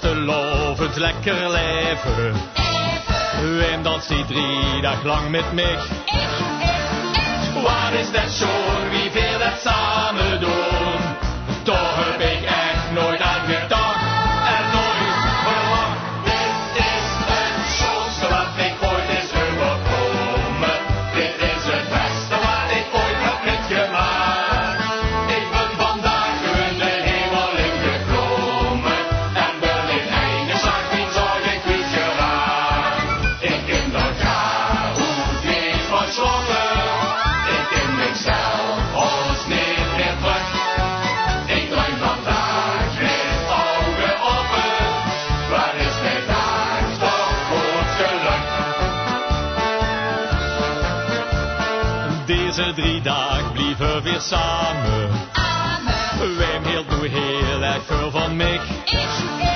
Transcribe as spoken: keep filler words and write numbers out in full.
te lovend lekker leven. Wem danst die drie dag lang met mij? Wat is dat schon, wie veel dat samen doen? Toch heb ik echt nooit aan gedacht en nooit verwacht. Dit is het schoonste wat ik ooit is overkomen. Dit is het beste wat ik ooit heb metgemaakt. Ik ben vandaag in de hemel ingeklommen en ben in einde slag geen zorgen kwijt geraakt. Ik ken dat jaar hoeft niet van slokken. Ik ken mezelf ons niet meer terug. Ik droom vandaag met ogen open. Wat is mijn dag toch goed geluk? Deze drie dagen blieven weer samen. Wem hield nu heel erg veel van mij?